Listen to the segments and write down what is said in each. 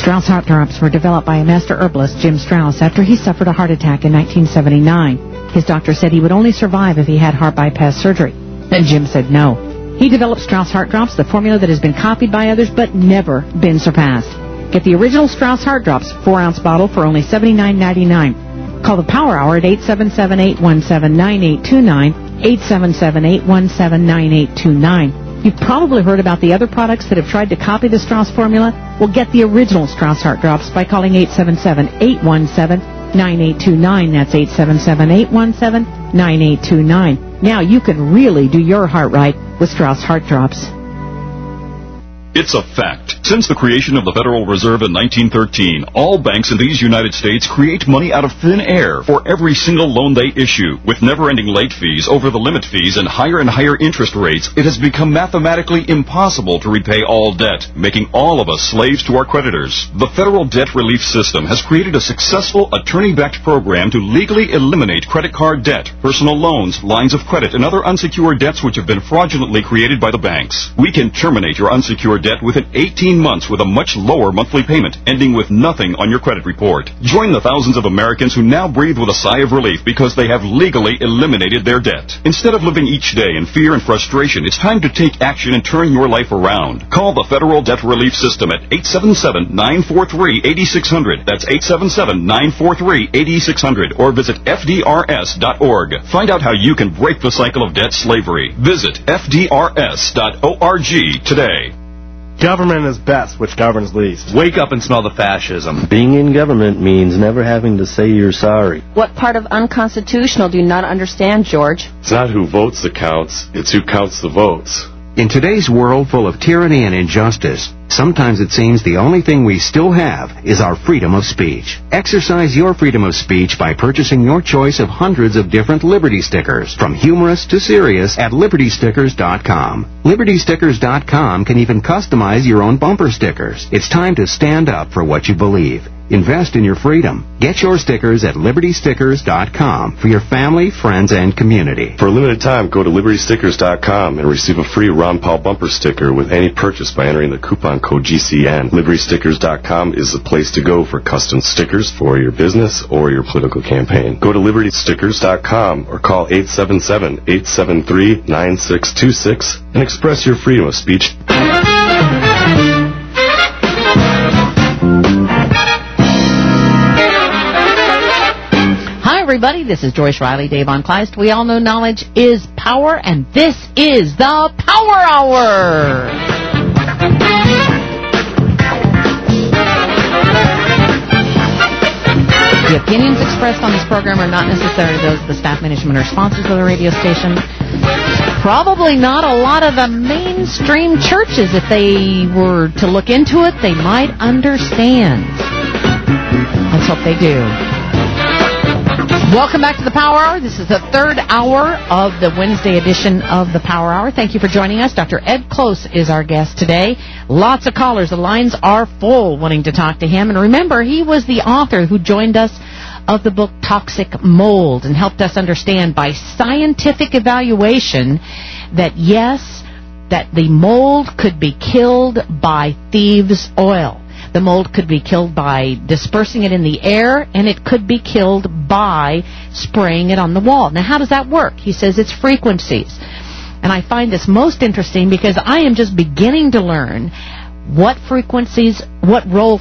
Strauss Heart Drops were developed by a master herbalist, Jim Strauss, after he suffered a heart attack in 1979. His doctor said he would only survive if he had heart bypass surgery. And Jim said no. He developed Strauss Heart Drops, the formula that has been copied by others but never been surpassed. Get the original Strauss Heart Drops 4-ounce bottle for only $79.99. Call the Power Hour at 877-817-9829, 877-817-9829. You've probably heard about the other products that have tried to copy the Strauss formula. Well, get the original Strauss Heart Drops by calling 877-817-9829. That's 877-817-9829. Now you can really do your heart right with Strauss Heart Drops. It's a fact. Since the creation of the Federal Reserve in 1913, all banks in these United States create money out of thin air for every single loan they issue. With never-ending late fees, over-the-limit fees, and higher interest rates, it has become mathematically impossible to repay all debt, making all of us slaves to our creditors. The Federal Debt Relief System has created a successful attorney-backed program to legally eliminate credit card debt, personal loans, lines of credit, and other unsecured debts which have been fraudulently created by the banks. We can terminate your unsecured debt within 18 months with a much lower monthly payment, ending with nothing on your credit report. Join the thousands of Americans who now breathe with a sigh of relief because they have legally eliminated their debt. Instead of living each day in fear and frustration, it's time to take action and turn your life around. Call the Federal Debt Relief System at 877-943-8600. That's 877-943-8600. Or visit FDRS.org. Find out how you can break the cycle of debt slavery. Visit FDRS.org today. Government is best, which governs least. Wake up and smell the fascism. Being in government means never having to say you're sorry. What part of unconstitutional do you not understand, George? It's not who votes that counts, it's who counts the votes. In today's world full of tyranny and injustice, sometimes it seems the only thing we still have is our freedom of speech. Exercise your freedom of speech by purchasing your choice of hundreds of different Liberty stickers, from humorous to serious, at LibertyStickers.com. LibertyStickers.com can even customize your own bumper stickers. It's time to stand up for what you believe. Invest in your freedom. Get your stickers at LibertyStickers.com for your family, friends, and community. For a limited time, go to LibertyStickers.com and receive a free Ron Paul bumper sticker with any purchase by entering the coupon code GCN. LibertyStickers.com is the place to go for custom stickers for your business or your political campaign. Go to LibertyStickers.com or call 877-873-9626 and express your freedom of speech. Hi, everybody. This is Joyce Riley, Dave on Kleist. We all know knowledge is power, and this is the Power Hour. The opinions expressed on this program are not necessarily those of the staff, management, or sponsors of the radio station. Probably not a lot of the mainstream churches. If they were to look into it, they might understand. Let's hope they do. Welcome back to the Power Hour. This is the third hour of the Wednesday edition of the Power Hour. Thank you for joining us. Dr. Ed Close is our guest today. Lots of callers. The lines are full wanting to talk to him. And remember, he was the author who joined us of the book Toxic Mold and helped us understand by scientific evaluation that, yes, that the mold could be killed by thieves' oil. The mold could be killed by dispersing it in the air, and it could be killed by spraying it on the wall. Now, how does that work? He says it's frequencies. And I find this most interesting because I am just beginning to learn what role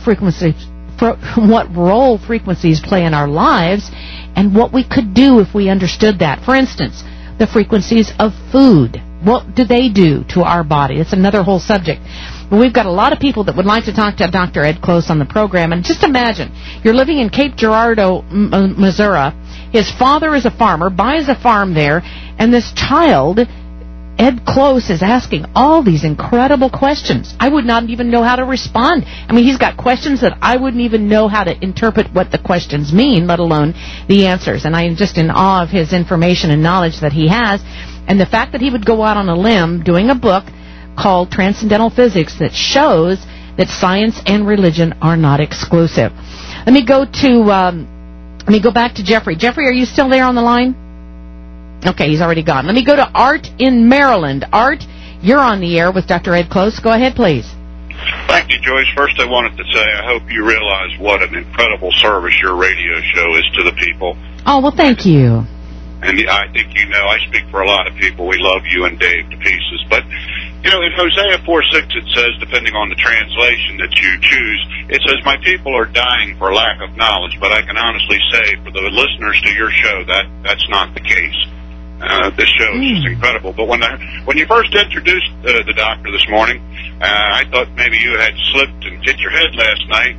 frequencies play in our lives and what we could do if we understood that. For instance, the frequencies of food. What do they do to our body? It's another whole subject. But we've got a lot of people that would like to talk to Dr. Ed Close on the program. And just imagine, you're living in Cape Girardeau, Missouri. His father is a farmer, buys a farm there, and this child, Ed Close, is asking all these incredible questions. I would not even know how to respond. I mean, he's got questions that I wouldn't even know how to interpret what the questions mean, let alone the answers. And I am just in awe of his information and knowledge that he has. And the fact that he would go out on a limb doing a book called Transcendental Physics that shows that science and religion are not exclusive. Let me go back to Jeffrey. Jeffrey, are you still there on the line? Okay, he's already gone. Let me go to Art in Maryland. Art, you're on the air with Dr. Ed Close. Go ahead, please. Thank you, Joyce. First, I wanted to say I hope you realize what an incredible service your radio show is to the people. Oh, well, thank you. And I think you know, I speak for a lot of people. We love you and Dave to pieces. But, you know, in Hosea 4:6, it says, depending on the translation that you choose, it says, my people are dying for lack of knowledge. But I can honestly say, for the listeners to your show, that's not the case. This show is just incredible. But when you first introduced the doctor this morning, I thought maybe you had slipped and hit your head last night.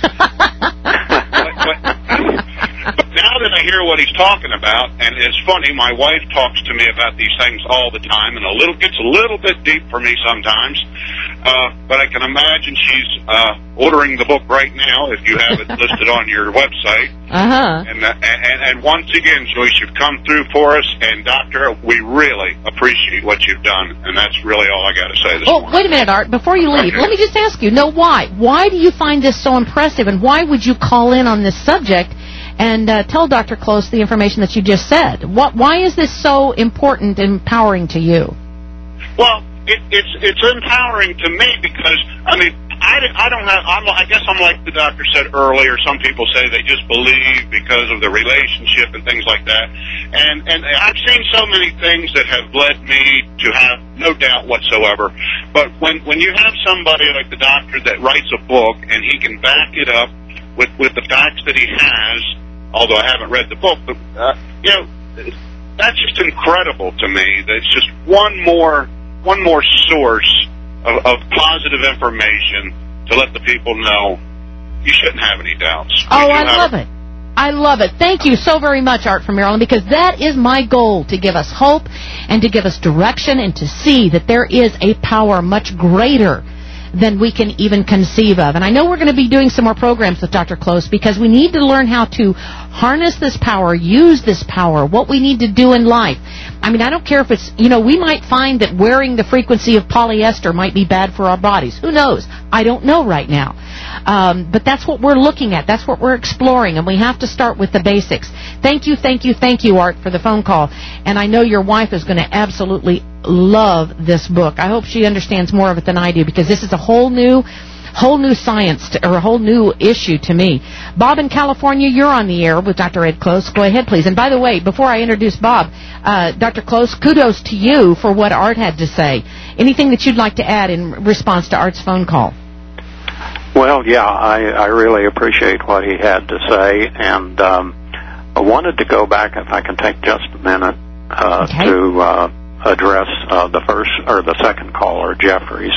But now that I hear what he's talking about, and it's funny, my wife talks to me about these things all the time, and gets a little bit deep for me sometimes. But I can imagine she's ordering the book right now if you have it listed on your website. And once again, Joyce, you've come through for us, and Doctor, we really appreciate what you've done, and that's really all I got to say this morning. Wait a minute, Art. Before you leave, let me just ask you, why? Why do you find this so impressive, and why would you call in on this subject and tell Dr. Close the information that you just said? Why is this so important and empowering to you? Well, it's empowering to me because, I mean, I guess I'm like the doctor said earlier. Some people say they just believe because of the relationship and things like that. And I've seen so many things that have led me to have no doubt whatsoever. But when you have somebody like the doctor that writes a book and he can back it up with the facts that he has, although I haven't read the book, but you know, that's just incredible to me. That's just one more source of positive information to let the people know you shouldn't have any doubts. I love it. I love it. Thank you so very much, Art from Maryland, because that is my goal, to give us hope and to give us direction and to see that there is a power much greater than we can even conceive of. And I know we're going to be doing some more programs with Dr. Close because we need to learn how to harness this power, use this power, what we need to do in life. I mean, I don't care if it's, we might find that wearing the frequency of polyester might be bad for our bodies. Who knows? I don't know right now. But that's what we're looking at. That's what we're exploring, and we have to start with the basics. Thank you, Art, for the phone call. And I know your wife is going to absolutely love this book. I hope she understands more of it than I do, because this is a whole new science, or a whole new issue to me. Bob in California, you're on the air with Dr. Ed Close. Go ahead, please. And by the way, before I introduce Bob, Dr. Close, kudos to you for what Art had to say. Anything that you'd like to add in response to Art's phone call? Well, yeah, I really appreciate what he had to say, and I wanted to go back, if I can take just a minute, to address the second caller, Jeffries.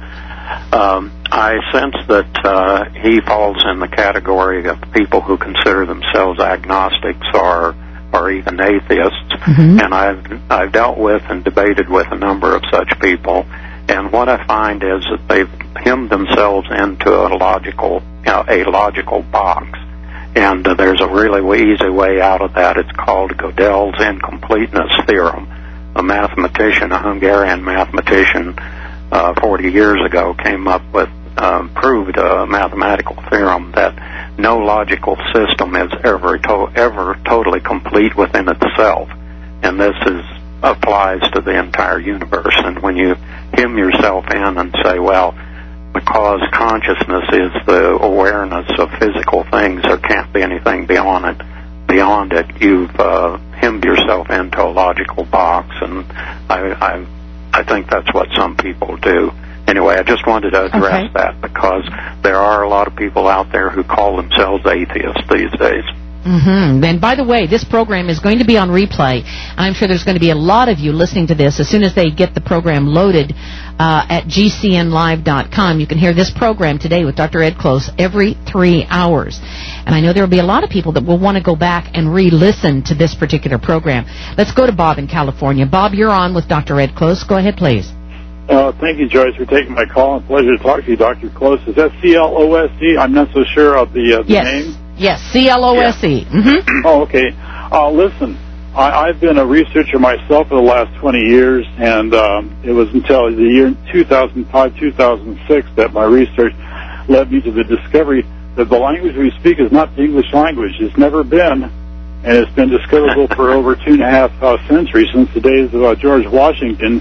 I sense that he falls in the category of people who consider themselves agnostics or even atheists, and I've dealt with and debated with a number of such people. And what I find is that they've hemmed themselves into a logical box. And there's a really easy way out of that. It's called Gödel's incompleteness theorem. A Hungarian mathematician, 40 years ago, came up with, proved a mathematical theorem that no logical system is ever totally complete within itself. And this applies to the entire universe. And when you hem yourself in and say, well, because consciousness is the awareness of physical things, there can't be anything beyond it, you've hemmed yourself into a logical box, and I think that's what some people do. Anyway, I just wanted to address that, because there are a lot of people out there who call themselves atheists these days. And by the way, this program is going to be on replay. I'm sure there's going to be a lot of you listening to this as soon as they get the program loaded at GCNlive.com. You can hear this program today with Dr. Ed Close every 3 hours. And I know there will be a lot of people that will want to go back and re-listen to this particular program. Let's go to Bob in California. Bob, you're on with Dr. Ed Close. Go ahead, please. Thank you, Joyce, for taking my call. It's a pleasure to talk to you, Dr. Close. Is that C-L-O-S-E? I'm not so sure of the name. Yes, C-L-O-S-E. Yeah. Oh, okay. Listen, I've been a researcher myself for the last 20 years, and it was until the year 2005, 2006 that my research led me to the discovery that the language we speak is not the English language. It's never been, and it's been discoverable for over 2.5 centuries, since the days of George Washington,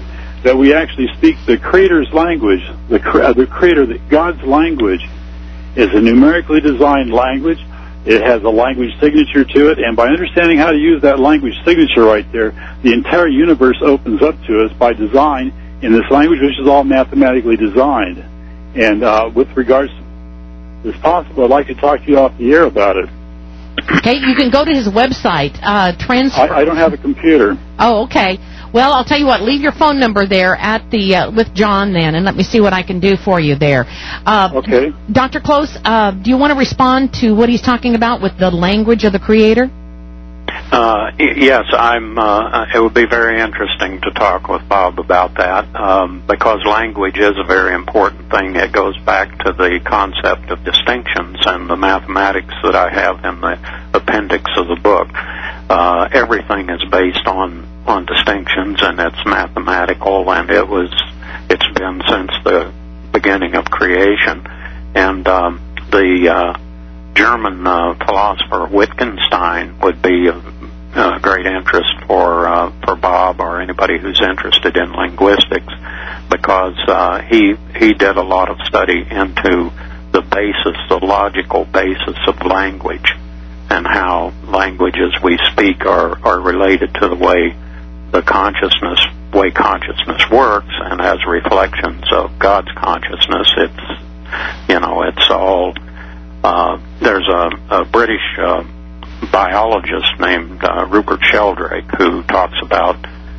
that we actually speak the Creator's language, the Creator, God's language, is a numerically designed language. It has a language signature to it, and by understanding how to use that language signature right there, the entire universe opens up to us by design in this language, which is all mathematically designed. And with regards to if possible, I'd like to talk to you off the air about it. Okay, you can go to his website, Transfer. I don't have a computer. Oh, okay. Well, I'll tell you what, leave your phone number there at the with John then, and let me see what I can do for you there. Okay. Dr. Close, do you want to respond to what he's talking about with the language of the Creator? Yes, it would be very interesting to talk with Bob about that, because language is a very important thing. It goes back to the concept of distinctions and the mathematics that I have in the appendix of the book. Everything is based on distinctions, and it's mathematical, and it's been since the beginning of creation. And the German philosopher Wittgenstein would be of great interest for Bob or anybody who's interested in linguistics, because he did a lot of study into the logical basis of language, and how languages we speak are related to the way consciousness works, and as reflections of God's consciousness. It's all. There's a British biologist named Rupert Sheldrake who talks about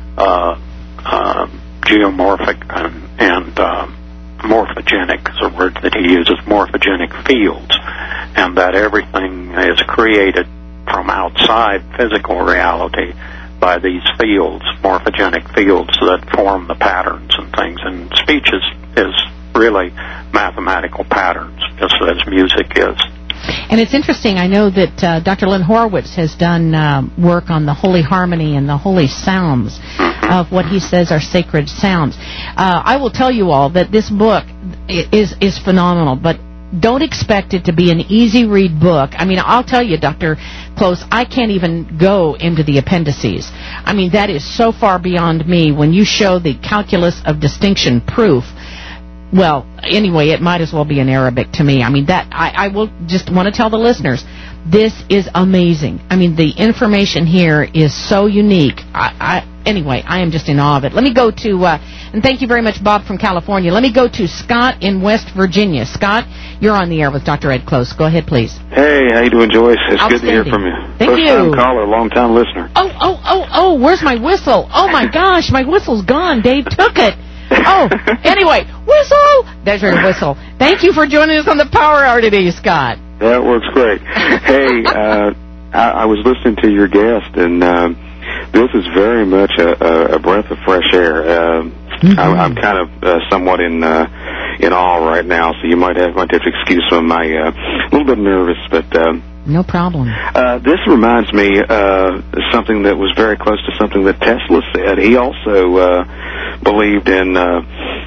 geomorphic and morphogenic is a word that he uses, morphogenic fields, and that everything is created from outside physical reality by these fields, morphogenic fields that form the patterns and things. And speech is really mathematical patterns, just as music is. And it's interesting, I know that Dr. Lynn Horowitz has done work on the holy harmony and the holy sounds of what he says are sacred sounds. I will tell you all that this book is phenomenal, but don't expect it to be an easy-read book. I mean, I'll tell you, Dr. Close, I can't even go into the appendices. I mean, that is so far beyond me. When you show the calculus of distinction proof, well, anyway, it might as well be in Arabic to me. I mean, I will just want to tell the listeners, this is amazing. I mean, the information here is so unique. Anyway, I am just in awe of it. Let me go to, and thank you very much, Bob from California. Let me go to Scott in West Virginia. Scott, you're on the air with Dr. Ed Close. Go ahead, please. Hey, how you doing, Joyce? It's good to hear from you. Thank you. First-time caller, long-time listener. Oh, where's my whistle? Oh, my gosh, my whistle's gone. Dave took it. Oh, anyway, whistle! There's your whistle. Thank you for joining us on the Power Hour today, Scott. That works great. Hey, I was listening to your guest, and this is very much a breath of fresh air. I'm kind of somewhat in awe right now, so you might have to excuse some of my a little bit nervous, but no problem. This reminds me something that was very close to something that Tesla said. He also believed in a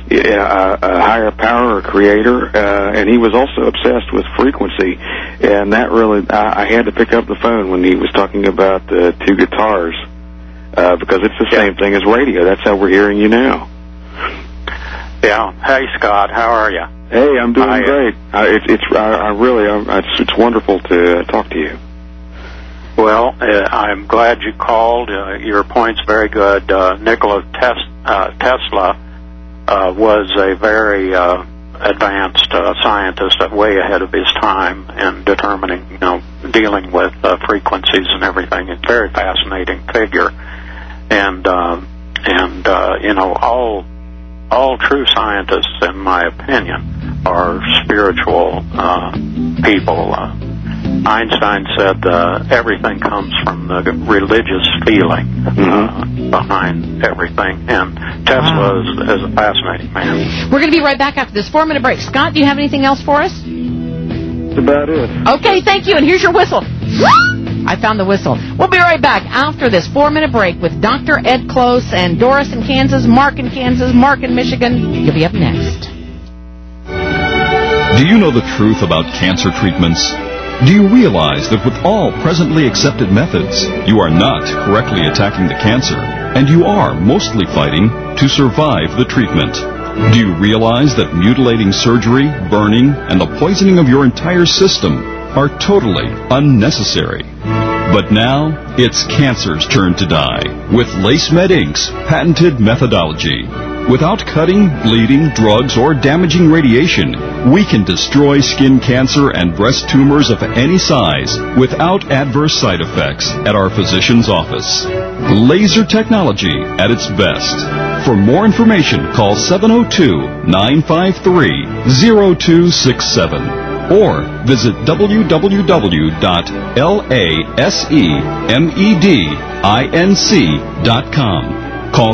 higher power or creator, and he was also obsessed with frequency. And that really, I had to pick up the phone when he was talking about the two guitars, because it's the same thing as radio. That's how we're hearing you now. Yeah. Hey, Scott, how are you? Hey, I'm doing great. It's wonderful to talk to you. Well, I'm glad you called. Your point's very good. Nikola Tesla was a very advanced scientist, way ahead of his time in determining, dealing with frequencies and everything. A very fascinating figure, and all true scientists, in my opinion, are spiritual people. Einstein said everything comes from the religious feeling behind everything, and Tesla is a fascinating man. We're going to be right back after this 4-minute break. Scott, do you have anything else for us? That's about it. Okay, thank you, and here's your whistle. I found the whistle. We'll be right back after this 4-minute break with Dr. Ed Close and Doris in Kansas, Mark in Kansas, Mark in Michigan. You'll be up next. Do you know the truth about cancer treatments? Do you realize that with all presently accepted methods, you are not correctly attacking the cancer? and you are mostly fighting to survive the treatment. Do you realize that mutilating surgery, burning, and the poisoning of your entire system are totally unnecessary? But now, it's cancer's turn to die with LaceMed Inc.'s patented methodology. Without cutting, bleeding, drugs, or damaging radiation, we can destroy skin cancer and breast tumors of any size without adverse side effects at our physician's office. Laser technology at its best. For more information, call 702-953-0267 or visit www.lasemedinc.com. Call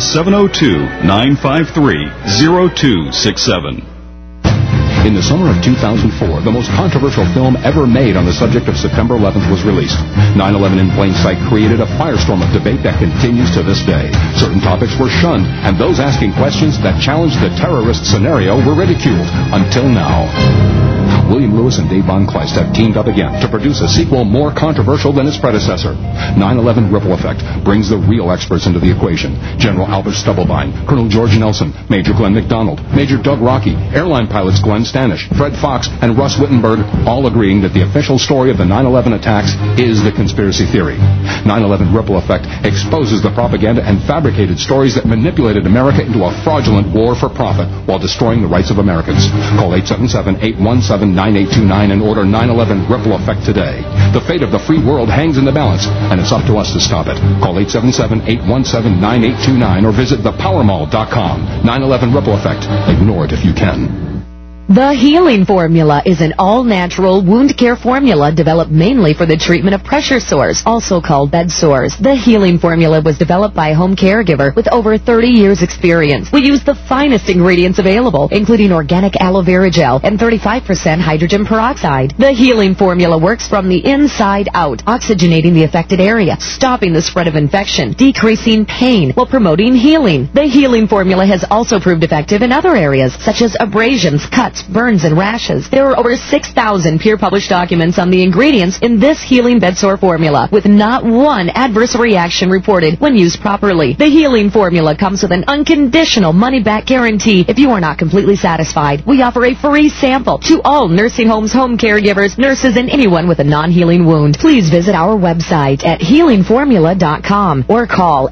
702-953-0267. In the summer of 2004, the most controversial film ever made on the subject of September 11th was released. 9/11 in Plain Sight created a firestorm of debate that continues to this day. Certain topics were shunned, and those asking questions that challenged the terrorist scenario were ridiculed, until now. William Lewis and Dave Von Kleist have teamed up again to produce a sequel more controversial than its predecessor. 9/11 Ripple Effect brings the real experts into the equation. General Albert Stubblebine, Colonel George Nelson, Major Glenn McDonald, Major Doug Rockey, airline pilots Glenn Stanish, Fred Fox, and Russ Wittenberg, all agreeing that the official story of the 9/11 attacks is the conspiracy theory. 9/11 Ripple Effect exposes the propaganda and fabricated stories that manipulated America into a fraudulent war for profit while destroying the rights of Americans. Call 877-817-9829 and order 9/11 Ripple Effect today. The fate of the free world hangs in the balance, and it's up to us to stop it. Call 877-817-9829 or visit thepowermall.com. 9/11 Ripple Effect. Ignore it if you can. The Healing Formula is an all-natural wound care formula developed mainly for the treatment of pressure sores, also called bed sores. The Healing Formula was developed by a home caregiver with over 30 years' experience. We use the finest ingredients available, including organic aloe vera gel and 35% hydrogen peroxide. The Healing Formula works from the inside out, oxygenating the affected area, stopping the spread of infection, decreasing pain, while promoting healing. The Healing Formula has also proved effective in other areas, such as abrasions, cuts, burns, and rashes. There are over 6,000 peer-published documents on the ingredients in this healing bedsore formula, with not one adverse reaction reported when used properly. The Healing Formula comes with an unconditional money-back guarantee if you are not completely satisfied. We offer a free sample to all nursing homes, home caregivers, nurses, and anyone with a non-healing wound. Please visit our website at healingformula.com or call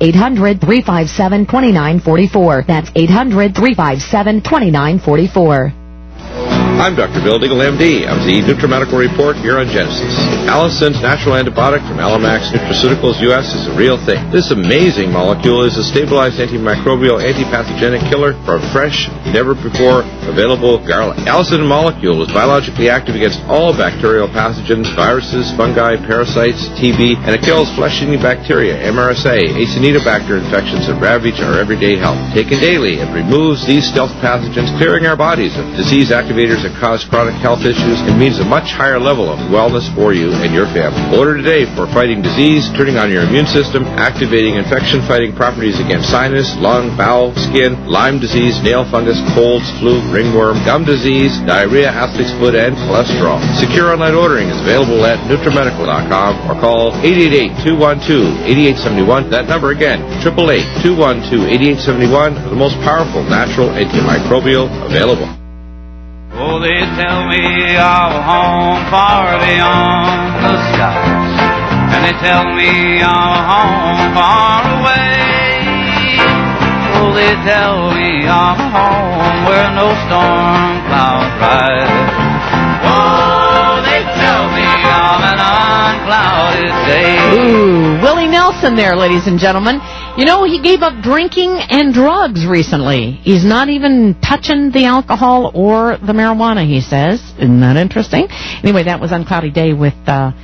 800-357-2944. That's 800-357-2944. I'm Dr. Bill Deagle, MD, of the NutriMedical Report here on Genesis. Allicin's natural antibiotic from Alamax Nutraceuticals US is a real thing. This amazing molecule is a stabilized antimicrobial, antipathogenic killer from fresh, never-before available garlic. Allicin molecule is biologically active against all bacterial pathogens, viruses, fungi, parasites, TB, and it kills flesh-eating bacteria, MRSA, Acinetobacter infections that ravage our everyday health. Taken daily, it removes these stealth pathogens, clearing our bodies of disease activators that cause chronic health issues and means a much higher level of wellness for you and your family. Order today for fighting disease, turning on your immune system, activating infection-fighting properties against sinus, lung, bowel, skin, Lyme disease, nail fungus, colds, flu, ringworm, gum disease, diarrhea, athlete's foot, and cholesterol. Secure online ordering is available at NutriMedical.com or call 888-212-8871. That number again, 888-212-8871, the most powerful natural antimicrobial available. Oh, they tell me of a home far beyond the skies, and they tell me of a home far away. Oh, they tell me of a home where no storm clouds rise. Oh, they tell me of an unclouded day. Ooh, Willie Nelson there, ladies and gentlemen. You know, he gave up drinking and drugs recently. He's not even touching the alcohol or the marijuana, he says. Isn't that interesting? Anyway, that was Uncloudy Day with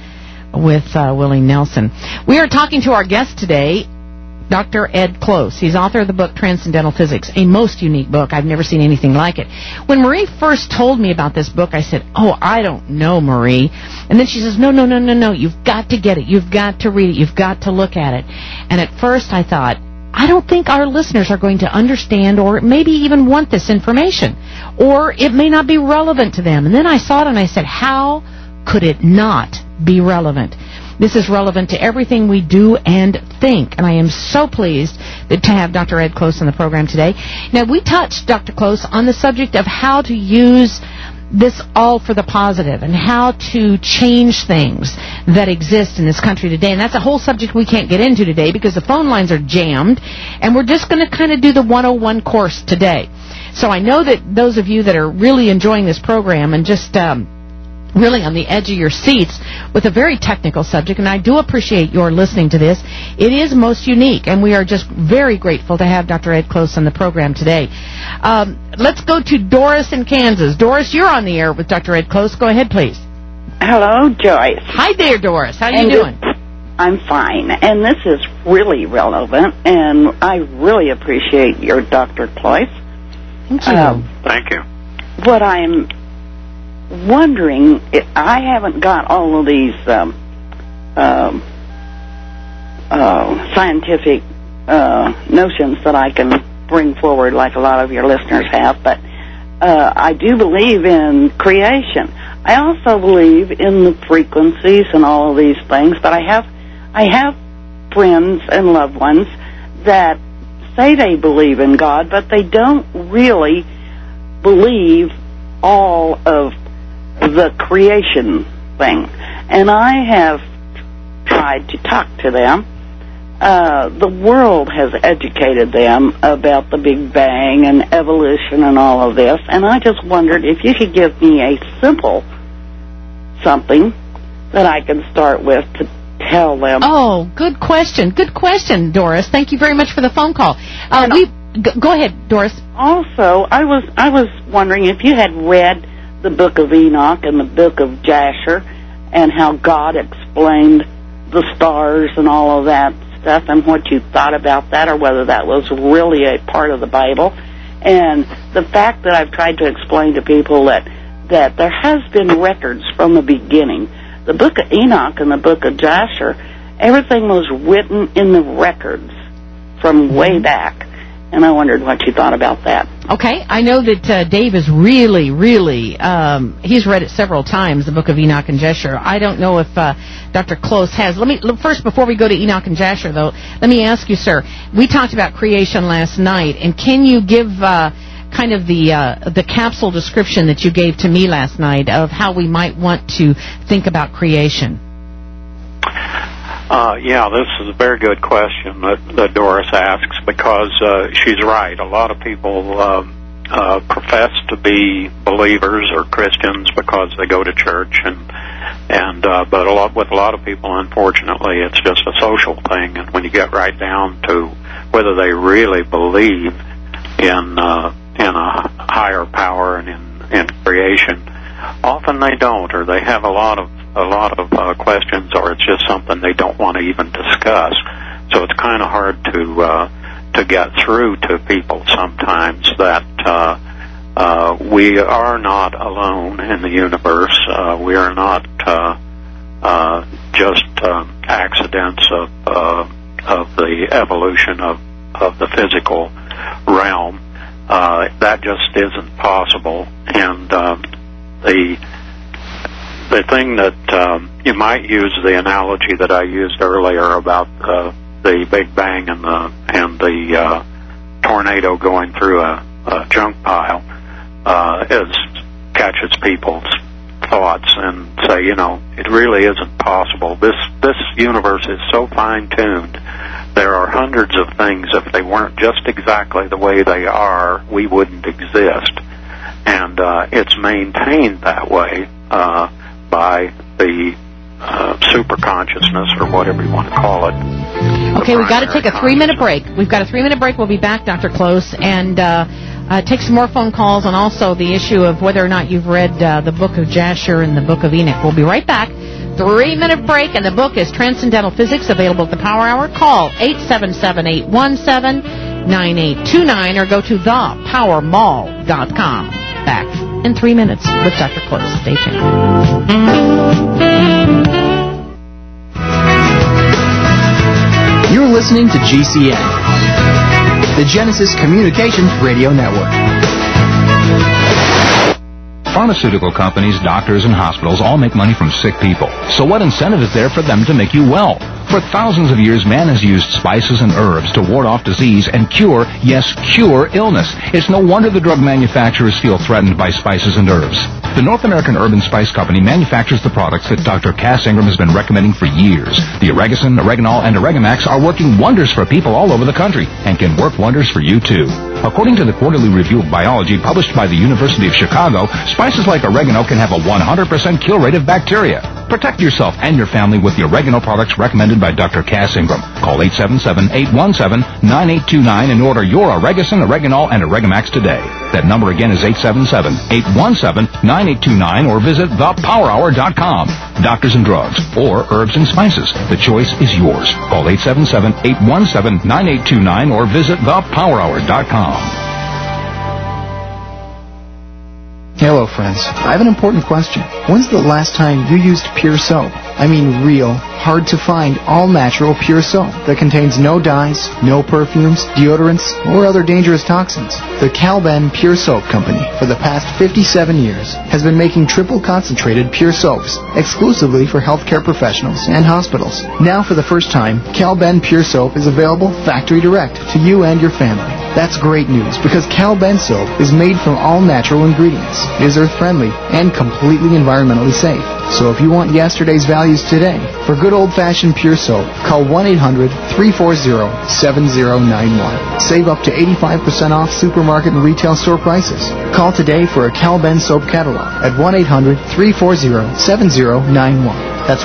Willie Nelson. We are talking to our guest today, Dr. Ed Close. He's author of the book Transcendental Physics, a most unique book. I've never seen anything like it. When Marie first told me about this book, I said, oh, I don't know, Marie. And then she says, no, you've got to get it. You've got to read it. You've got to look at it. And at first I thought, I don't think our listeners are going to understand or maybe even want this information. Or it may not be relevant to them. And then I saw it and I said, how could it not be relevant? This is relevant to everything we do and think, and I am so pleased to have Dr. Ed Close on the program today. Now, we touched, Dr. Close, on the subject of how to use this all for the positive and how to change things that exist in this country today. And that's a whole subject we can't get into today because the phone lines are jammed, and we're just going to kind of do the 101 course today. So I know that those of you that are really enjoying this program and just really on the edge of your seats with a very technical subject, and I do appreciate your listening to this. It is most unique, and we are just very grateful to have Dr. Ed Close on the program today. Let's go to Doris in Kansas. Doris, you're on the air with Dr. Ed Close. Go ahead, please. Hello, Joyce. Hi there, Doris. How are you doing? I'm fine, and this is really relevant, and I really appreciate your Dr. Close. Thank you. Thank you. What I'm wondering, I haven't got all of these scientific notions that I can bring forward like a lot of your listeners have, but I do believe in creation. I also believe in the frequencies and all of these things, but I have friends and loved ones that say they believe in God, but they don't really believe all of the creation thing. And I have tried to talk to them. The world has educated them about the Big Bang and evolution and all of this, and I just wondered if you could give me a simple something that I can start with to tell them. Oh, good question. Good question, Doris. Thank you very much for the phone call. Go ahead, Doris. Also, I was wondering if you had read the book of Enoch and the book of Jasher and how God explained the stars and all of that stuff and what you thought about that, or whether that was really a part of the Bible. And the fact that I've tried to explain to people that there has been records from the beginning. The book of Enoch and the book of Jasher, everything was written in the records from way back. And I wondered what you thought about that. Okay, I know that Dave is really, he's read it several times, the book of Enoch and Jasher. I don't know if Dr. Close has. First, before we go to Enoch and Jasher, though, let me ask you, sir, we talked about creation last night, and can you give kind of the capsule description that you gave to me last night of how we might want to think about creation? Yeah, this is a very good question that Doris asks, because she's right. A lot of people profess to be believers or Christians because they go to church, but with a lot of people, unfortunately, it's just a social thing. And when you get right down to whether they really believe in a higher power and in creation, often they don't, or they have a lot of questions, or it's just something they don't want to even discuss. So it's kind of hard to get through to people sometimes that we are not alone in the universe. We are not just accidents of the evolution of the physical realm. That just isn't possible. And the thing that you might use the analogy that I used earlier about the Big Bang and the tornado going through a junk pile catches people's thoughts and say, it really isn't possible. This universe is so fine-tuned. There are hundreds of things. If they weren't just exactly the way they are, we wouldn't exist. And it's maintained that way by the super consciousness, or whatever you want to call it. Okay, we've got to take a 3-minute break. We've got a 3-minute break. We'll be back, Dr. Close, and take some more phone calls on also the issue of whether or not you've read the book of Jasher and the book of Enoch. We'll be right back. 3-minute break, and the book is Transcendental Physics, available at the Power Hour. Call 877-817-9829 or go to thepowermall.com. Back in 3 minutes with Dr. Close. Stay tuned. You're listening to GCN, the Genesis Communications Radio Network. Pharmaceutical companies, doctors, and hospitals all make money from sick people. So what incentive is there for them to make you well? For thousands of years, man has used spices and herbs to ward off disease and cure, yes, cure illness. It's no wonder the drug manufacturers feel threatened by spices and herbs. The North American Herb and Spice Company manufactures the products that Dr. Cass Ingram has been recommending for years. The Oregacin, Oreganol, and Oregamax are working wonders for people all over the country and can work wonders for you, too. According to the Quarterly Review of Biology published by the University of Chicago, spices like oregano can have a 100% kill rate of bacteria. Protect yourself and your family with the oregano products recommended by Dr. Cass Ingram. Call 877-817-9829 and order your Oregacin, Oreganol, and Oregamax today. That number again is 877-817-9829 or visit thepowerhour.com. Doctors and drugs or herbs and spices. The choice is yours. Call 877-817-9829 or visit thepowerhour.com. Hello, friends. I have an important question. When's the last time you used pure soap? I mean real, hard-to-find, all-natural pure soap that contains no dyes, no perfumes, deodorants, or other dangerous toxins. The Calben Pure Soap Company, for the past 57 years, has been making triple-concentrated pure soaps exclusively for healthcare professionals and hospitals. Now, for the first time, Calben Pure Soap is available factory direct to you and your family. That's great news because Calben soap is made from all-natural ingredients, is earth-friendly, and completely environmentally safe. So if you want yesterday's values today, for good old-fashioned pure soap, call 1-800-340-7091. Save up to 85% off supermarket and retail store prices. Call today for a Calben soap catalog at 1-800-340-7091. That's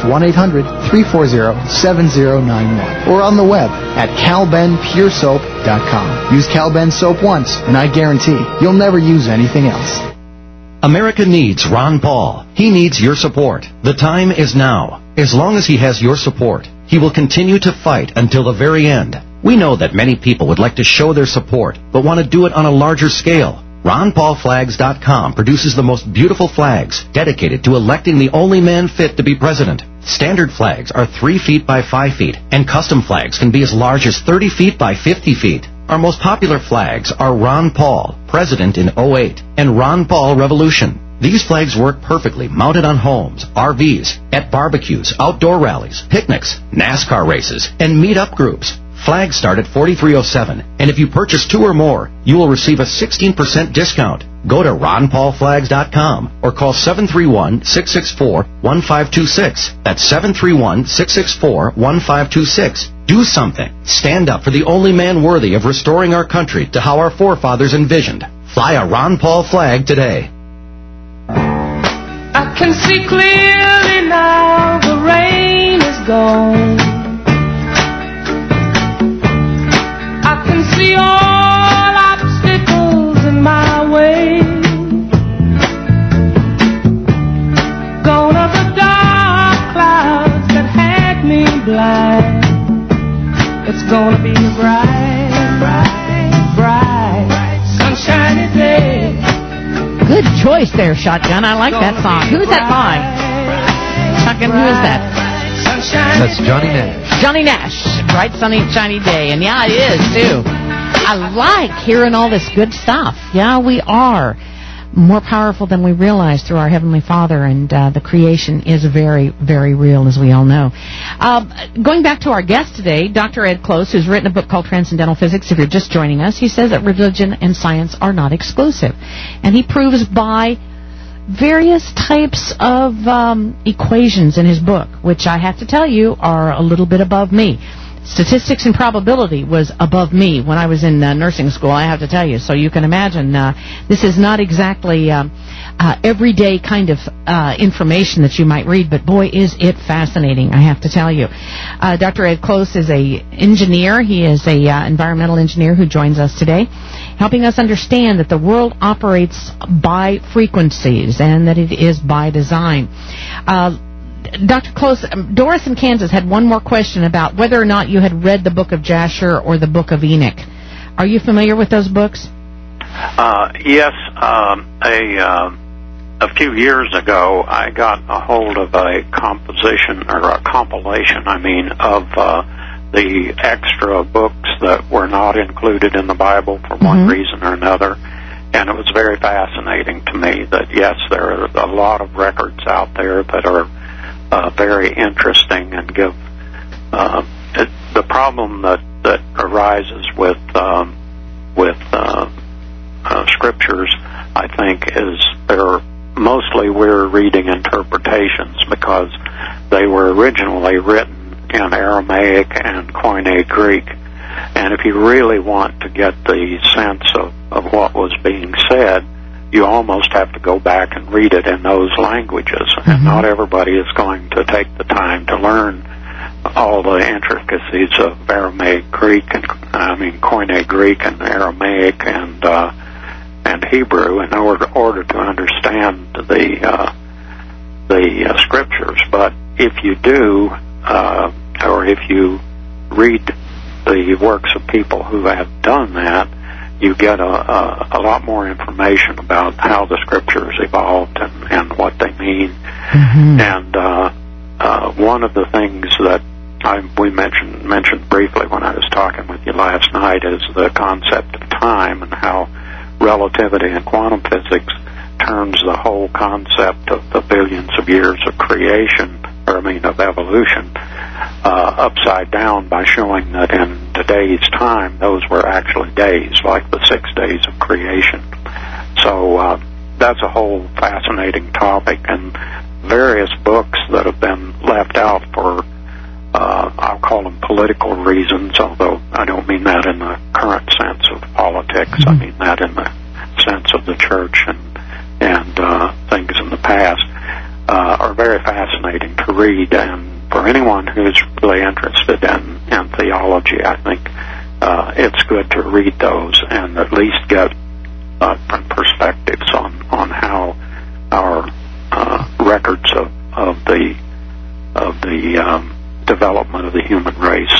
1-800-340-7091. Or on the web at calbenpuresoap.com. Use Calben soap once, and I guarantee you'll never use anything else. America needs Ron Paul. He needs your support. The time is now. As long as he has your support, he will continue to fight until the very end. We know that many people would like to show their support, but want to do it on a larger scale. RonPaulFlags.com produces the most beautiful flags dedicated to electing the only man fit to be president. Standard flags are 3 feet by 5 feet, and custom flags can be as large as 30 feet by 50 feet. Our most popular flags are Ron Paul, President in 08, and Ron Paul Revolution. These flags work perfectly mounted on homes, RVs, at barbecues, outdoor rallies, picnics, NASCAR races, and meet-up groups. Flags start at $43.07, and if you purchase 2 or more, you will receive a 16% discount. Go to RonPaulFlags.com or call 731-664-1526. That's 731-664-1526. Do something. Stand up for the only man worthy of restoring our country to how our forefathers envisioned. Fly a Ron Paul flag today. I can see clearly now the rain is gone. I can see all obstacles in my way. Gone are the dark clouds that had me blind. It's gonna be a bright, bright, bright, sunshiny day. Good choice there, Shotgun. I like that song. Who's that by? Shotgun, who is that? That's Johnny Nash. Johnny Nash. Bright, sunny, shiny day. And yeah, it is, too. I like hearing all this good stuff. Yeah, we are more powerful than we realize through our Heavenly Father, and the creation is very, very real, as we all know. Going back to our guest today, Dr. Ed Close, who's written a book called Transcendental Physics. If you're just joining us, he says that religion and science are not exclusive. And he proves by various types of equations in his book, which I have to tell you are a little bit above me. Statistics and probability was above me when I was in nursing school, I have to tell you. So you can imagine this is not exactly everyday kind of information that you might read, but boy, is it fascinating, I have to tell you. Dr. Ed Close is an engineer. He is an environmental engineer who joins us today, helping us understand that the world operates by frequencies and that it is by design. Dr. Close, Doris in Kansas had one more question about whether or not you had read the Book of Jasher or the Book of Enoch. Are you familiar with those books? Yes. A few years ago, I got a hold of a composition, or a compilation, of the extra books that were not included in the Bible for one reason or another. And it was very fascinating to me that, yes, there are a lot of records out there that are very interesting and give the problem that arises with scriptures, I think, is we're reading interpretations because they were originally written in Aramaic and Koine Greek. And if you really want to get the sense of what was being said, you almost have to go back and read it in those languages. And not everybody is going to take the time to learn all the intricacies of Aramaic Greek Koine Greek and Aramaic and Hebrew in order to understand the scriptures. But if you do, or if you read the works of people who have done that, you get a lot more information about how the scriptures evolved and what they mean. And one of the things that we mentioned briefly when I was talking with you last night is the concept of time and how relativity and quantum physics turns the whole concept of the billions of years of creation, of evolution, upside down by showing that in today's time those were actually days, like the 6 days of creation. So that's a whole fascinating topic, and various books that have been left out for I'll call them political reasons, although I don't mean that in the current sense of politics. I mean that in the sense of the church and things in the past, are very fascinating to read. And for anyone who's really interested in theology, I think it's good to read those and at least get different perspectives on how our records of the development of the human race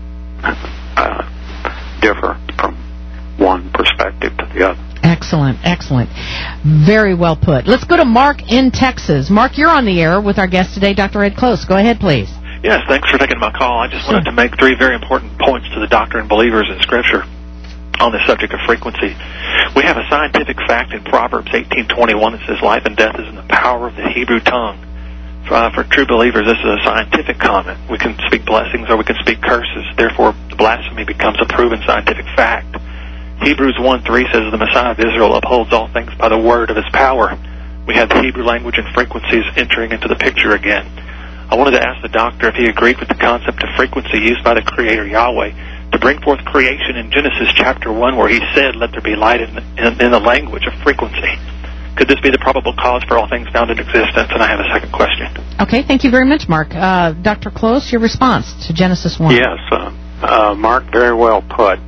differ from one perspective to the other. Excellent. Very well put. Let's go to Mark in Texas. Mark, you're on the air with our guest today, Dr. Ed Close. Go ahead, please. Yes, thanks for taking my call. I just wanted to make 3 very important points to the doctor and believers in Scripture on the subject of frequency. We have a scientific fact in Proverbs 18:21 that says, "Life and death is in the power of the Hebrew tongue." For true believers, this is a scientific comment. We can speak blessings or we can speak curses. Therefore, the blasphemy becomes a proven scientific fact. Hebrews 1:3 says the Messiah of Israel upholds all things by the word of his power. We have the Hebrew language and frequencies entering into the picture again. I wanted to ask the doctor if he agreed with the concept of frequency used by the Creator Yahweh to bring forth creation in Genesis chapter 1, where he said, "Let there be light," in the language of frequency. Could this be the probable cause for all things found in existence? And I have a second question. Okay, thank you very much, Mark. Dr. Close, your response to Genesis 1. Yes, Mark, very well put.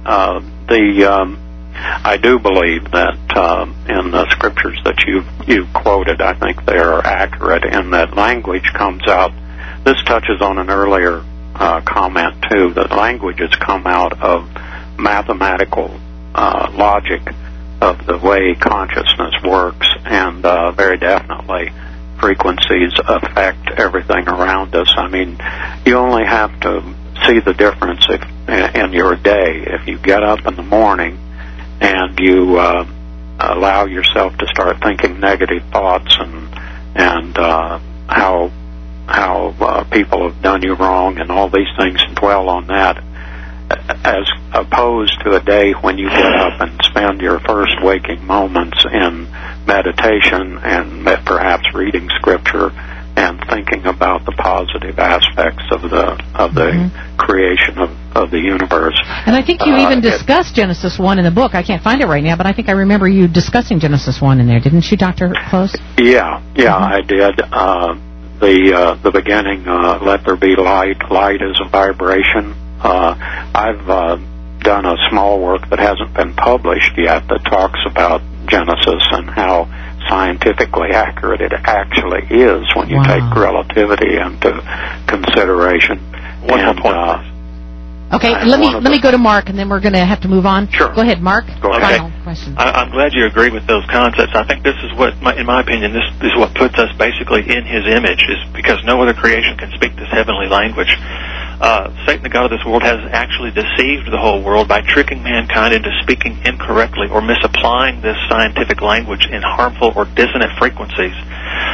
I do believe that in the scriptures that you've quoted, I think they are accurate in that language comes out. This touches on an earlier comment, too, that languages come out of mathematical logic of the way consciousness works, and very definitely frequencies affect everything around us. I mean, you only have to see the difference in your day. If you get up in the morning and you allow yourself to start thinking negative thoughts and how people have done you wrong and all these things, and dwell on that, as opposed to a day when you get up and spend your first waking moments in meditation and perhaps reading scripture and thinking about the positive aspects of the creation of the universe. And I think you even discussed Genesis 1 in the book. I can't find it right now, but I think I remember you discussing Genesis 1 in there, didn't you, Dr. Close? Yeah, I did. The beginning, let there be light. Light is a vibration. I've done a small work that hasn't been published yet that talks about Genesis and how scientifically accurate it actually is when you take relativity into consideration. One more point. Okay, let me go to Mark, and then we're going to have to move on. Sure. Go ahead, Mark. Go ahead. Final question. I'm glad you agree with those concepts. I think this is what, in my opinion, this is what puts us basically in his image, is because no other creation can speak this heavenly language. Satan, the god of this world, has actually deceived the whole world by tricking mankind into speaking incorrectly or misapplying this scientific language in harmful or dissonant frequencies.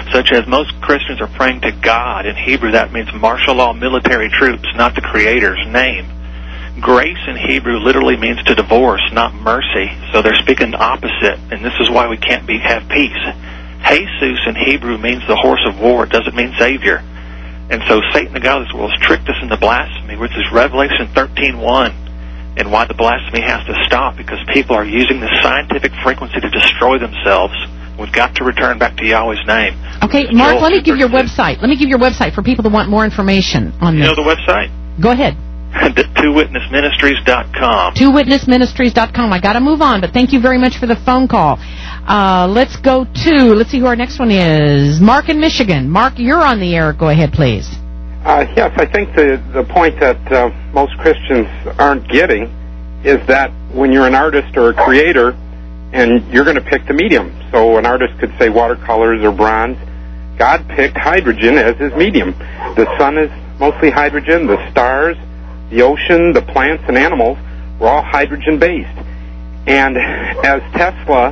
such as most Christians are praying to God. In Hebrew, that means martial law military troops, not the Creator's name. Grace in Hebrew literally means to divorce, not mercy. So they're speaking opposite, and this is why we can't have peace. Jesus in Hebrew means the horse of war. It doesn't mean Savior. And so Satan, the God of this world, has tricked us into blasphemy, which is Revelation 13:1, and why the blasphemy has to stop, because people are using the scientific frequency to destroy themselves. We've got to return back to Yahweh's name. Okay, Mark, let me give your website. Let me give your website for people that want more information on this. You know the website? Go ahead. TwoWitnessMinistries.com. TwoWitnessMinistries.com. I got to move on, but thank you very much for the phone call. Let's see who our next one is. Mark in Michigan. Mark, you're on the air. Go ahead, please. Yes, I think the point that most Christians aren't getting is that when you're an artist or a creator, and you're going to pick the medium. So an artist could say watercolors or bronze. God picked hydrogen as his medium. The sun is mostly hydrogen. The stars, the ocean, the plants and animals were all hydrogen-based. And as Tesla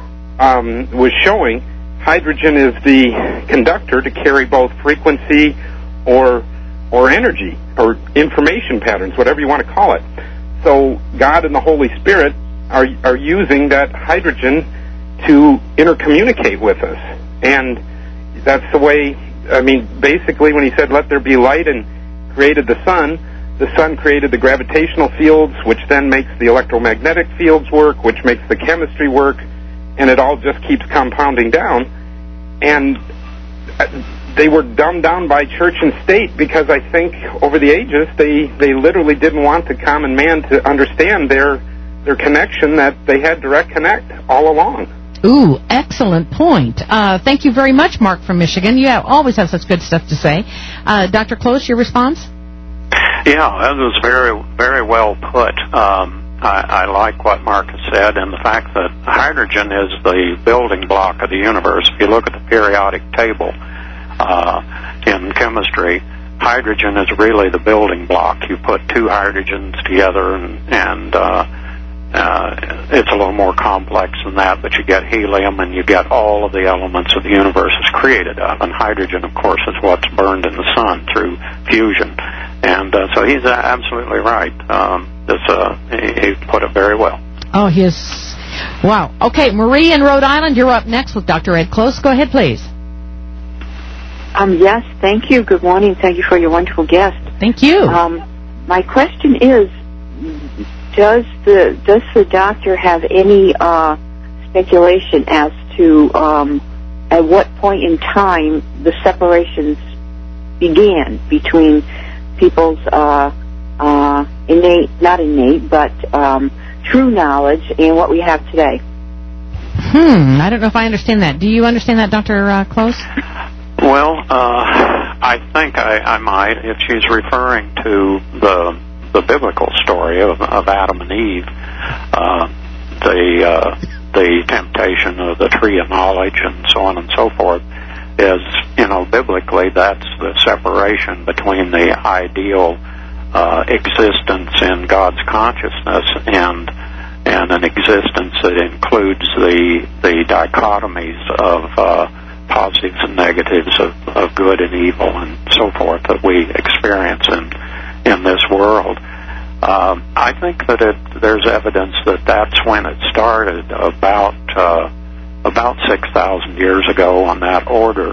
was showing, hydrogen is the conductor to carry both frequency or energy or information patterns, whatever you want to call it. So God and the Holy Spirit are using that hydrogen to intercommunicate with us. And that's the way, basically when he said, let there be light, and created the sun created the gravitational fields, which then makes the electromagnetic fields work, which makes the chemistry work, and it all just keeps compounding down. And they were dumbed down by church and state because I think over the ages they literally didn't want the common man to understand their connection, that they had direct connect all along. Ooh, excellent point. Thank you very much, Mark from Michigan. You always have such good stuff to say. Dr. Close, your response? Yeah, that was very, very well put. I like what Mark has said, and the fact that hydrogen is the building block of the universe. If you look at the periodic table in chemistry, hydrogen is really the building block. You put two hydrogens together, and it's a little more complex than that, but you get helium and you get all of the elements of the universe is created of. And hydrogen, of course, is what's burned in the sun through fusion. And so he's absolutely right. He put it very well. Oh, he is. Wow. Okay, Marie in Rhode Island, you're up next with Dr. Ed Close. Go ahead, please. Yes, thank you. Good morning. Thank you for your wonderful guest. Thank you. My question is, does the doctor have any speculation as to at what point in time the separations began between people's true knowledge and what we have today? I don't know if I understand that. Do you understand that, Dr. Close? Well, I think I might, if she's referring to the biblical story of Adam and Eve, the temptation of the tree of knowledge and so on and so forth, is, biblically that's the separation between the ideal existence in God's consciousness and an existence that includes the dichotomies of positives and negatives of good and evil and so forth that we experience in this world. I think that there's evidence that that's when it started, about 6,000 years ago on that order.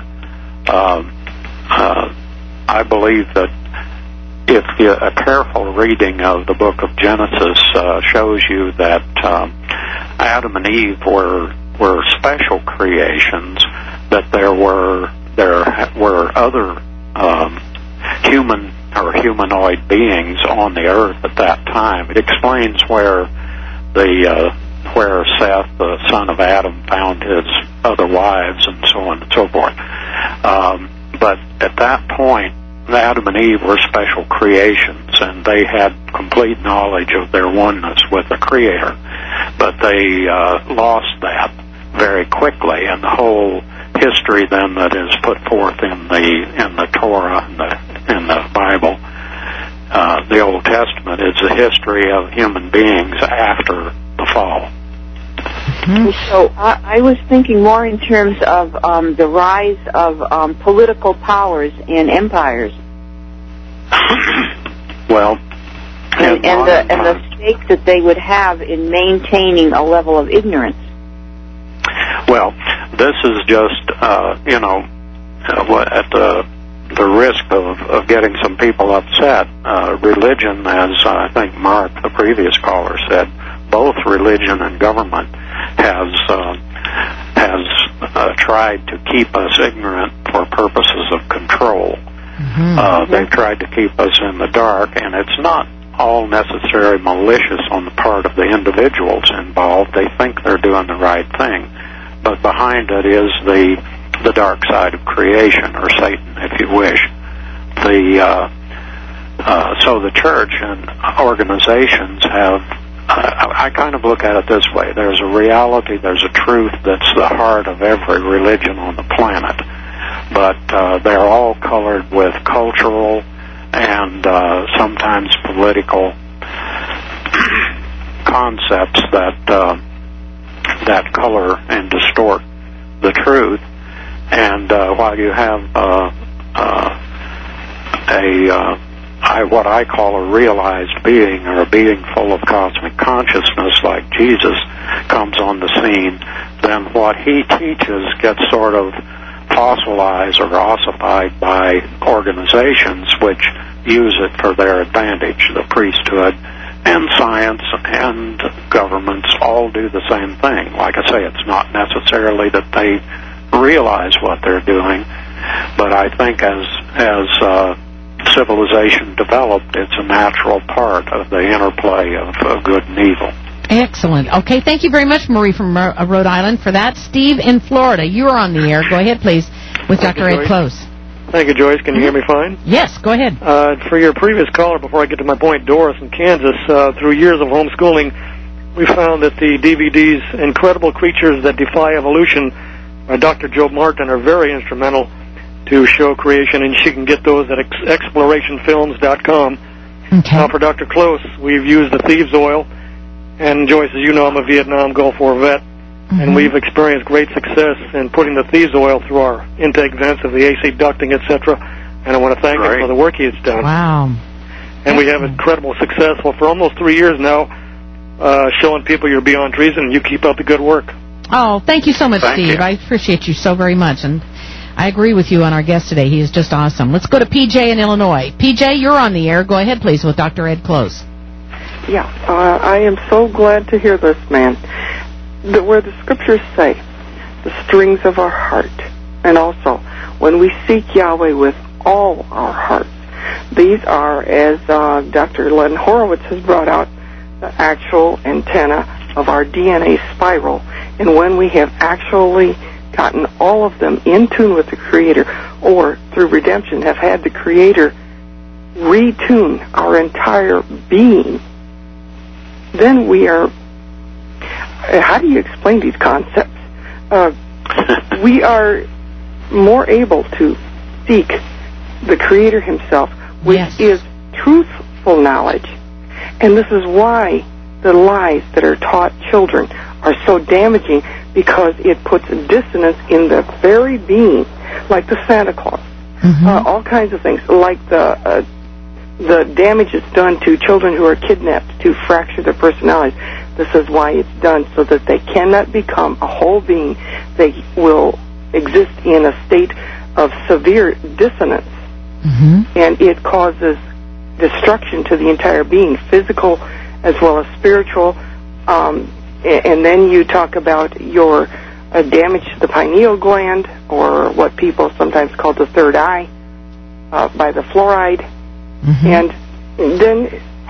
I believe that if a careful reading of the book of Genesis shows you that Adam and Eve were special creations, that there were other human or humanoid beings on the earth at that time. It explains where Seth, the son of Adam, found his other wives and so on and so forth. But at that point, Adam and Eve were special creations, and they had complete knowledge of their oneness with the Creator. But they lost that very quickly, and the whole history then that is put forth in the Torah in the Bible, the Old Testament, is the history of human beings after the fall. So I was thinking more in terms of the rise of political powers and empires. Well, and the stake that they would have in maintaining a level of ignorance. Well, this is just, at the risk of getting some people upset, religion, as I think Mark, the previous caller, said, both religion and government has tried to keep us ignorant for purposes of control. They've tried to keep us in the dark, and it's not all necessarily malicious on the part of the individuals involved. They think they're doing the right thing, but behind it is the dark side of creation, or Satan, if you wish. So the church and organizations have, I kind of look at it this way. There's a reality, there's a truth that's the heart of every religion on the planet, but they're all colored with cultural and sometimes political concepts that color and distort the truth. And while you have what I call a realized being, or a being full of cosmic consciousness like Jesus comes on the scene, then what he teaches gets sort of fossilized or ossified by organizations which use it for their advantage. The priesthood and science and governments all do the same thing. Like I say, it's not necessarily that they realize what they're doing, but I think as civilization developed, it's a natural part of the interplay of good and evil. Excellent. Okay, thank you very much, Marie from Rhode Island, for that. Steve in Florida, you are on the air. Go ahead, please, with Dr. Ed Close. Thank you, Joyce. Can you hear me fine? Yes, go ahead. For your previous caller, before I get to my point, Doris in Kansas, through years of homeschooling, we found that the DVDs Incredible Creatures That Defy Evolution by Dr. Joe Martin are very instrumental to show creation, and she can get those at explorationfilms.com. Okay. Now, for Dr. Close, we've used the Thieves Oil, and Joyce, as you know, I'm a Vietnam Gulf War vet, and we've experienced great success in putting the Thieves Oil through our intake vents of the AC ducting, etc., and I want to thank him for the work he has done. Wow. And we have incredible success. Well, for almost 3 years now, showing people you're beyond treason, and you keep up the good work. Oh, thank you so much, Steve. I appreciate you so very much, and I agree with you on our guest today. He is just awesome. Let's go to PJ in Illinois. PJ, you're on the air. Go ahead, please, with Dr. Ed Close. Yeah, I am so glad to hear this, man. Where the scriptures say, the strings of our heart, and also when we seek Yahweh with all our hearts, these are, as Dr. Len Horowitz has brought out, the actual antenna of our DNA spiral. And when we have actually gotten all of them in tune with the Creator, or through redemption have had the Creator retune our entire being, then we are, how do you explain these concepts? We are more able to seek the Creator Himself, which is truthful knowledge. And this is why the lies that are taught children are so damaging, because it puts a dissonance in the very being, like the Santa Claus, all kinds of things, like the damage that's done to children who are kidnapped to fracture their personalities. This is why it's done, so that they cannot become a whole being. They will exist in a state of severe dissonance, and it causes destruction to the entire being, physical as well as spiritual. And then you talk about your damage to the pineal gland, or what people sometimes call the third eye, by the fluoride. And then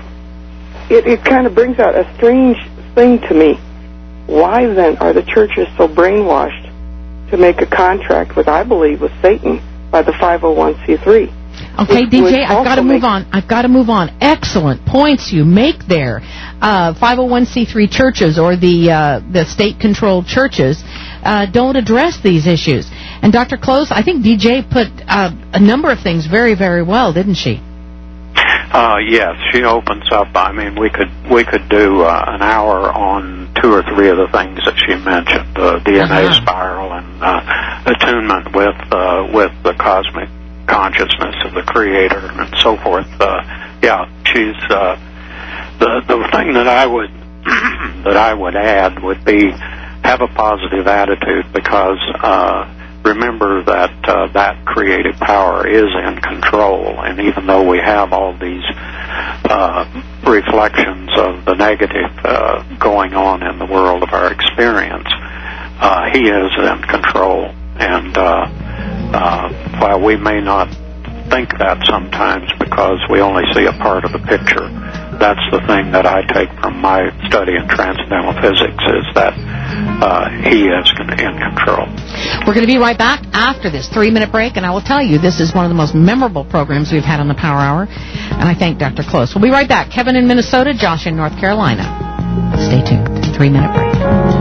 it kind of brings out a strange thing to me. Why then are the churches so brainwashed to make a contract with, I believe, with Satan by the 501c3? Okay, DJ, I've got to move on. Excellent points you make there. 501c3 churches, or the state-controlled churches, don't address these issues. And Dr. Close, I think DJ put a number of things very, very well, didn't she? Yes, she opens up. I mean, we could do an hour on 2 or 3 of the things that she mentioned: the DNA spiral and attunement with the cosmic consciousness of the Creator and so forth. She's the thing that I would add would be have a positive attitude, because remember that that creative power is in control, and even though we have all these reflections of the negative going on in the world of our experience, he is in control. And while we may not think that sometimes because we only see a part of the picture, that's the thing that I take from my study in transcendental physics, is that he is in control. We're going to be right back after this 3-minute break, and I will tell you, this is one of the most memorable programs we've had on the Power Hour, and I thank Dr. Close. We'll be right back. Kevin in Minnesota, Josh in North Carolina. Stay tuned. 3-minute break.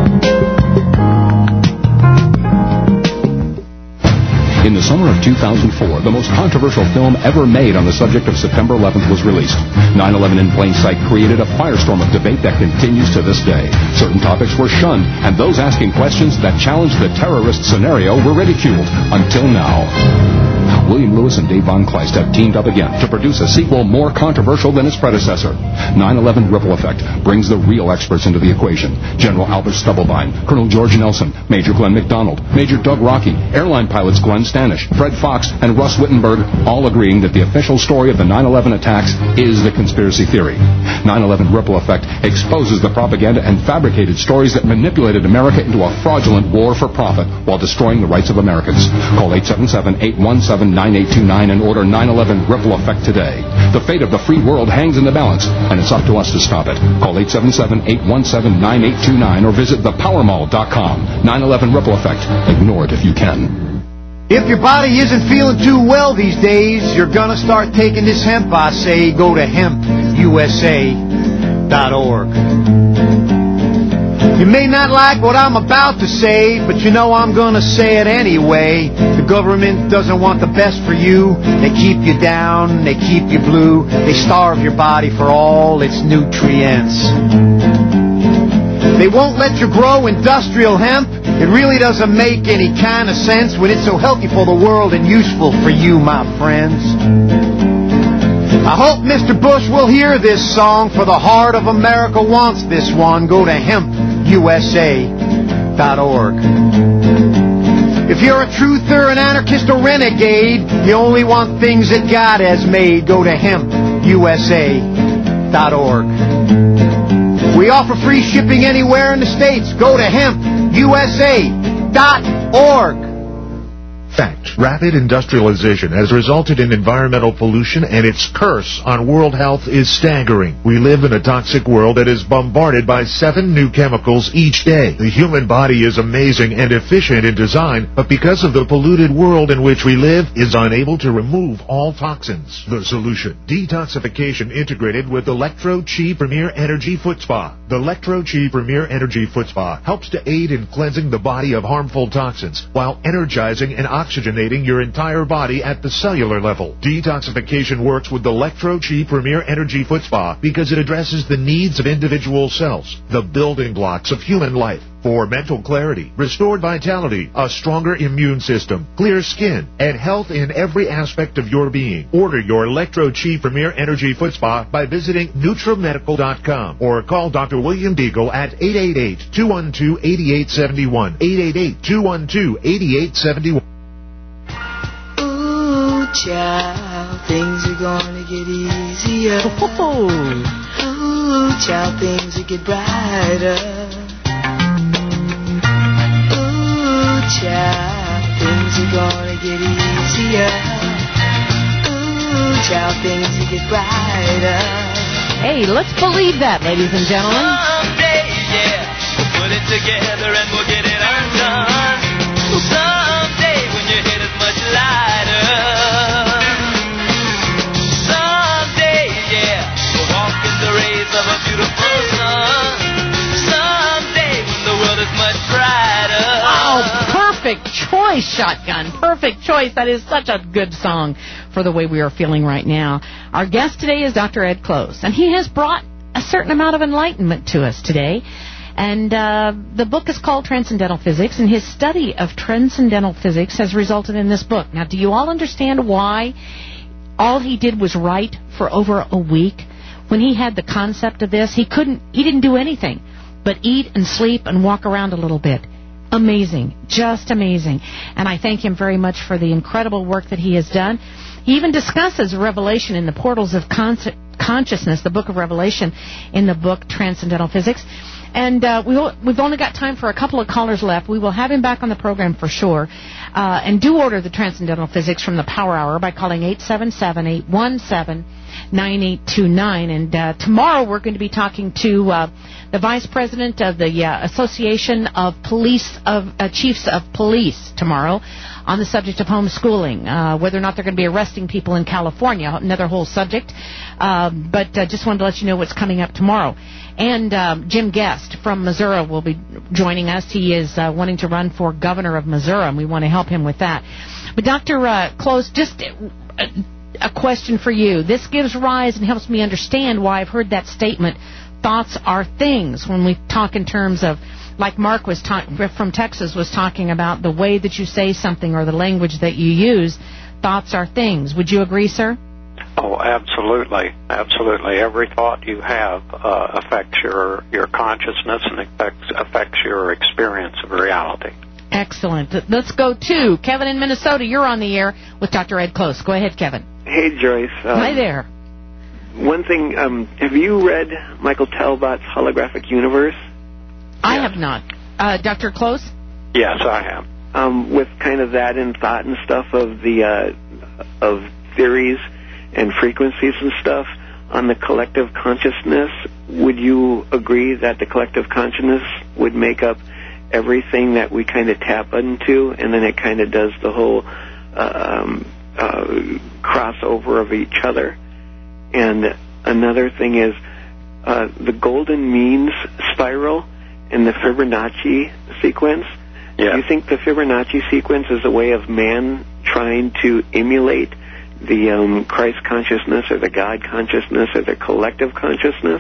In the summer of 2004, the most controversial film ever made on the subject of September 11th was released. 9/11 in Plain Sight created a firestorm of debate that continues to this day. Certain topics were shunned, and those asking questions that challenged the terrorist scenario were ridiculed, until now. William Lewis and Dave Von Kleist have teamed up again to produce a sequel more controversial than its predecessor. 9/11 Ripple Effect brings the real experts into the equation. General Albert Stubblebine, Colonel George Nelson, Major Glenn McDonald, Major Doug Rockey, airline pilots Glenn Stanish, Fred Fox, and Russ Wittenberg, all agreeing that the official story of the 9/11 attacks is the conspiracy theory. 9/11 Ripple Effect exposes the propaganda and fabricated stories that manipulated America into a fraudulent war for profit while destroying the rights of Americans. Call 877-817-9829 and order 9/11 Ripple Effect today. The fate of the free world hangs in the balance, and it's up to us to stop it. Call 877-817-9829 or visit thepowermall.com. 9/11 Ripple Effect. Ignore it if you can. If your body isn't feeling too well these days, you're gonna start taking this hemp, I say. Go to hempusa.org. You may not like what I'm about to say, but you know I'm gonna say it anyway. The government doesn't want the best for you. They keep you down, they keep you blue. They starve your body for all its nutrients. They won't let you grow industrial hemp. It really doesn't make any kind of sense when it's so healthy for the world and useful for you, my friends. I hope Mr. Bush will hear this song, for the heart of America wants this one. Go to hempusa.org. If you're a truther, an anarchist, or renegade, you only want things that God has made. Go to hempusa.org. We offer free shipping anywhere in the States. Go to hempusa.org. Fact. Rapid industrialization has resulted in environmental pollution, and its curse on world health is staggering. We live in a toxic world that is bombarded by 7 new chemicals each day. The human body is amazing and efficient in design, but because of the polluted world in which we live, is unable to remove all toxins. The solution: detoxification integrated with Electro-Chi Premier Energy Foot Spa. The Electro-Chi Premier Energy Foot Spa helps to aid in cleansing the body of harmful toxins while energizing and oxygenating your entire body at the cellular level. Detoxification works with the Electro-Chi Premier Energy Foot Spa because it addresses the needs of individual cells, the building blocks of human life. For mental clarity, restored vitality, a stronger immune system, clear skin, and health in every aspect of your being. Order your Electro-Chi Premier Energy Foot Spa by visiting NutriMedical.com or call Dr. William Deagle at 888-212-8871. 888-212-8871. Ooh, child, things are gonna get easier. Ooh, child, things will get brighter. Child, things are gonna get easier. Ooh, child, things will get brighter. Hey, let's believe that, ladies and gentlemen. Someday, yeah, we'll put it together and we'll get it undone. Someday, when your head is much lighter. Someday, yeah, we'll walk in the rays of a beautiful sun. Someday, when the world is much brighter. Perfect choice, choice, Shotgun. Perfect choice. That is such a good song for the way we are feeling right now. Our guest today is Dr. Ed Close, and he has brought a certain amount of enlightenment to us today. And the book is called Transcendental Physics, and his study of transcendental physics has resulted in this book. Now, do you all understand why all he did was write for over a week? When he had the concept of this, he didn't do anything but eat and sleep and walk around a little bit. Amazing. Just amazing. And I thank him very much for the incredible work that he has done. He even discusses Revelation in the Portals of Consciousness, the book of Revelation, in the book Transcendental Physics. And we've only got time for a couple of callers left. We will have him back on the program for sure. And do order the Transcendental Physics from the Power Hour by calling 877-817-9829. And tomorrow we're going to be talking to the Vice President of the Association of Chiefs of Police tomorrow on the subject of homeschooling, whether or not they're going to be arresting people in California, another whole subject. But just wanted to let you know what's coming up tomorrow. And Jim Guest from Missouri will be joining us. He is wanting to run for governor of Missouri, and we want to help him with that. But Dr. Close, just a question for you. This gives rise and helps me understand why I've heard that statement, thoughts are things, when we talk in terms of, like Mark from Texas was talking about, the way that you say something or the language that you use. Thoughts are things. Would you agree, sir? Oh, absolutely. Absolutely. Every thought you have affects your consciousness and affects your experience of reality. Excellent. Let's go to Kevin in Minnesota. You're on the air with Dr. Ed Close. Go ahead, Kevin. Hey, Joyce. Hi there. One thing, have you read Michael Talbot's Holographic Universe? I have not. Dr. Close? Yes, I have. With kind of that in thought and stuff of the of theories and frequencies and stuff on the collective consciousness, would you agree that the collective consciousness would make up everything that we kind of tap into, and then it kind of does the whole crossover of each other? And another thing is the golden means spiral and the Fibonacci sequence. Yeah. Do you think the Fibonacci sequence is a way of man trying to emulate the Christ consciousness or the God consciousness or the collective consciousness?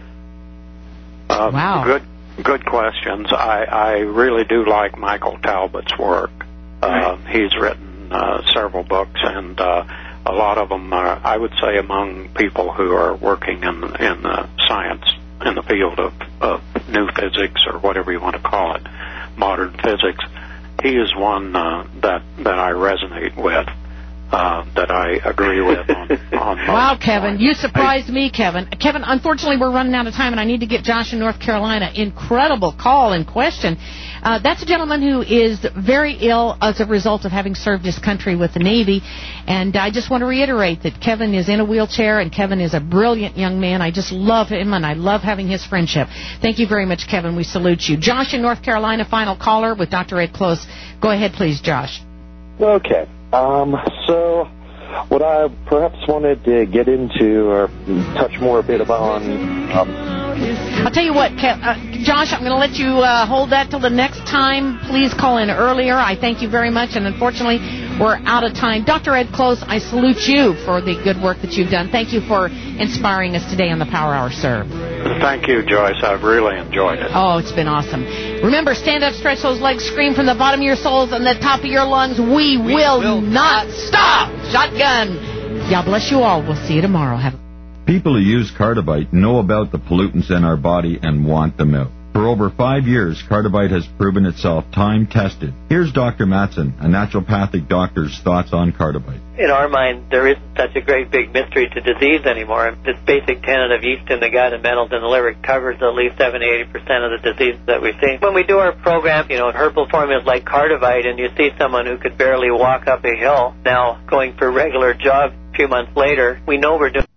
Wow. Good questions. I really do like Michael Talbot's work. He's written several books, and a lot of them are, I would say, among people who are working in the science, in the field of new physics or whatever you want to call it, modern physics. He is one that I resonate with. That I agree with on Wow, Kevin, you surprised me, Kevin. Kevin, unfortunately, we're running out of time, and I need to get Josh in North Carolina. Incredible call and question. That's a gentleman who is very ill as a result of having served his country with the Navy, and I just want to reiterate that Kevin is in a wheelchair, and Kevin is a brilliant young man. I just love him, and I love having his friendship. Thank you very much, Kevin. We salute you. Josh in North Carolina, final caller with Dr. Ed Close. Go ahead, please, Josh. Okay. So what I perhaps wanted to get into or touch more a bit upon... I'll tell you what, Josh, I'm going to let you hold that till the next time. Please call in earlier. I thank you very much, and unfortunately, we're out of time. Dr. Ed Close, I salute you for the good work that you've done. Thank you for inspiring us today on the Power Hour, sir. Thank you, Joyce. I've really enjoyed it. Oh, it's been awesome. Remember, stand up, stretch those legs, scream from the bottom of your souls and the top of your lungs. We will not stop. Shotgun. God bless you all. We'll see you tomorrow. People who use Cardivite know about the pollutants in our body and want them out. For over 5 years, Cardivite has proven itself time-tested. Here's Dr. Matson, a naturopathic doctor's thoughts on Cardivite. In our mind, there isn't such a great big mystery to disease anymore. This basic tenet of yeast in the gut and metals in the liver covers at least 70-80% of the diseases that we see. When we do our program, herbal formulas like Cardivite, and you see someone who could barely walk up a hill now going for regular jogs a few months later, we know we're doing.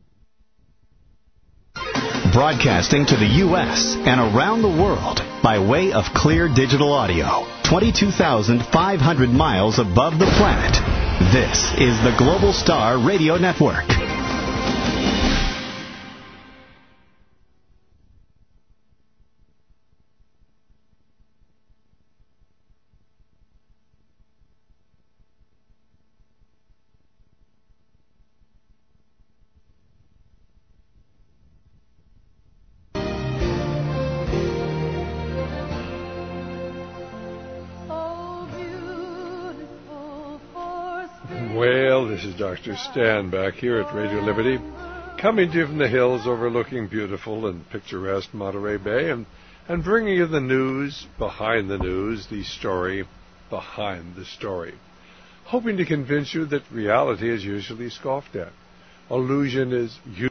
Broadcasting to the U.S. and around the world by way of clear digital audio, 22,500 miles above the planet. This is the Global Star Radio Network. This is Dr. Stan back here at Radio Liberty, coming to you from the hills overlooking beautiful and picturesque Monterey Bay, and bringing you the news behind the news, the story behind the story. Hoping to convince you that reality is usually scoffed at. Illusion is